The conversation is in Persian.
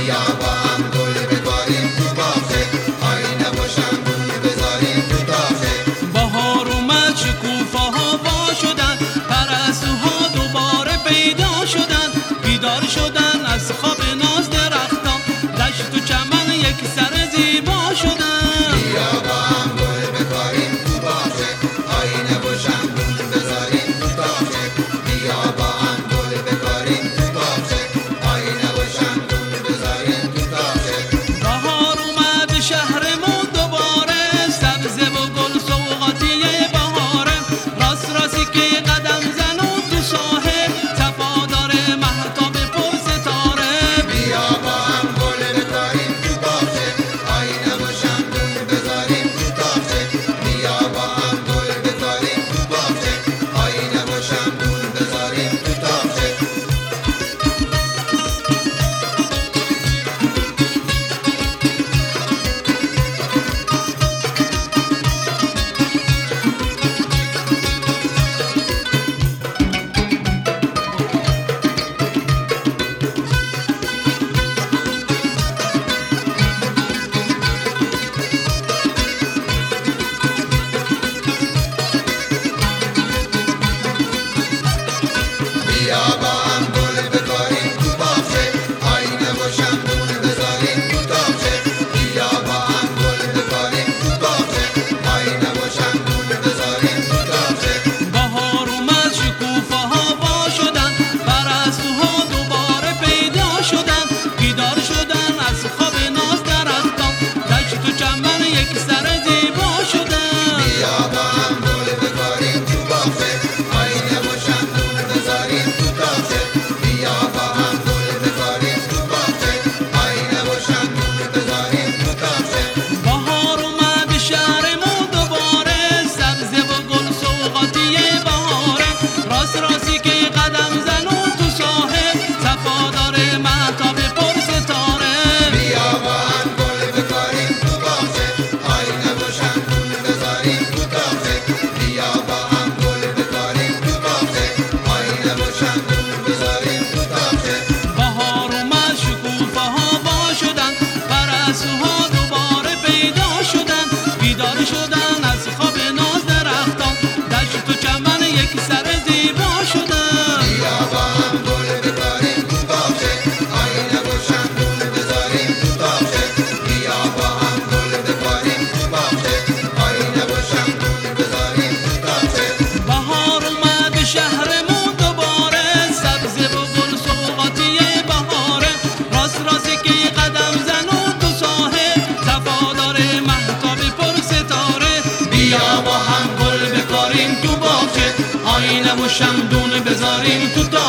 بیا با هم گل بکاریم تو باغچه، آینه و شمعدون بذاریم تو تاقچه. بهار اومد شکوفه‌ها وا شدن، پرستوها دوباره پیدا شدن، بیدار شدن از خواب ناز درختان، دشت و چمن یک سر زیبا شدن. بیا با هم گل بکاریم تو باغچه، آینه و شمعدون بذاریم تو تاقچه. بیا با هم گل بکاریم تو باغچه، آینه و شمعدون بذاریم تو تاقچه. بهار اومد شهرمون دوباره، سبزه و گل سوغاتی بهاره، راستی که قدم زنون تو ساحه، صفادار مهتاب پر ستاره. بیا با هم گل بکاریم تو باغچه، آینه و شمعدون بذاریم تو تاقچه. بیا با هم گل بکاریم تو باغچه، آینه و شمعدون بذاریم تو تاقچه. بیا با هم گل بکاریم تو باغچه، آینه و شمعدون بذاریم تو تاقچه. بیا با هم گل بکاریم تو باغچه، آینه و شمعدون بذاریم تو تاقچه. بهار اومد شکوفه‌ها وا شدن، پرستوها دوباره پیدا شدن، بیدار شدن از خواب ناز درختان، دشت و چمن یک سر زیبا شدن. بیا با هم گل بکاریم تو باغچه، آینه و شمعدون بذاریم تو تاقچه. بیا با هم گل بکاریم تو باغچه، آینه و شمعدون بذاریم تو تاقچه. بهار اومد شهرمون دوباره، سبزه و گل سوغاتی بهاره، راستی که قدم زنون تو ساحل، صفادار مهتاب پر ستاره. بیا با هم گل بکاریم تو باغچه، آینه و شمعدون بذاریم تو تاقچه. بیا با هم گل بکاریم تو باغچه، آینه و شمعدون بذاریم تو تاقچه. بهار اومد شکوفه‌ها وا شدن، پرستوها دوباره پیدا شدن، بیدار شدن از خواب ناز درختان، دشت و چمن یک سر زیبا شدن. بیا با هم گل بکاریم تو باغچه، آینه و شمعدون بذاریم تو تاقچه. بیا با هم گل بکاریم تو باغچه، آینه و شمعدون بذاریم تو تاقچه. بهار اومد شهرمون دوباره، سبزه و گل سوغاتی بهاره، راستی که قدم زنون تو ساحل، صفادار مهتاب پر ستاره. بیا با هم گل بکاریم تو باغچه، آینه و شمعدون بذاریم تو